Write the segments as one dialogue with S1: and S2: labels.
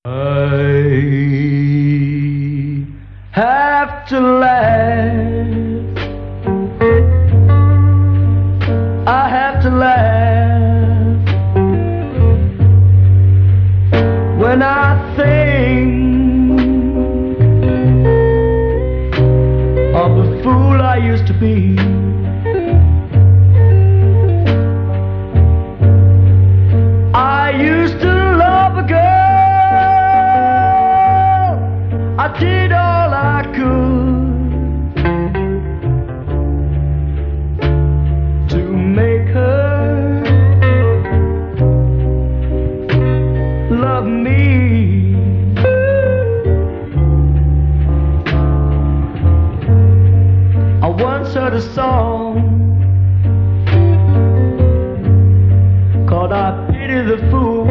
S1: I have to laugh. I have to laugh when I think of the fool I used to be. I used to love a girl. I did all I could to make her love me. I once heard a song called "I Pity the Fool."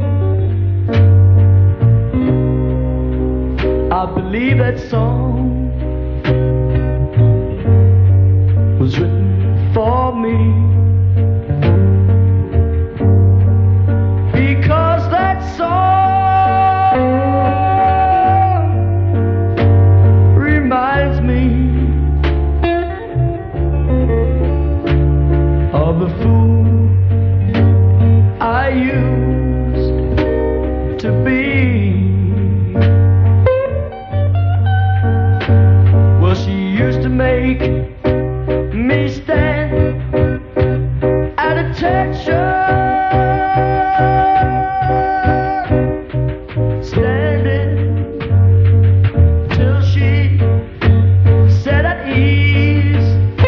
S1: I believe that song was written for me, because that song reminds me of the fool I used to be. Used to make me stand at attention, standing till she sat at ease,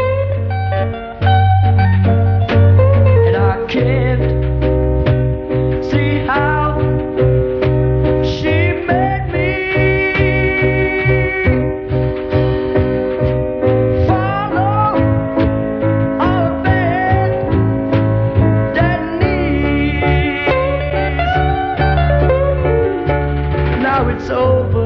S1: and I can't see how she made me it's over.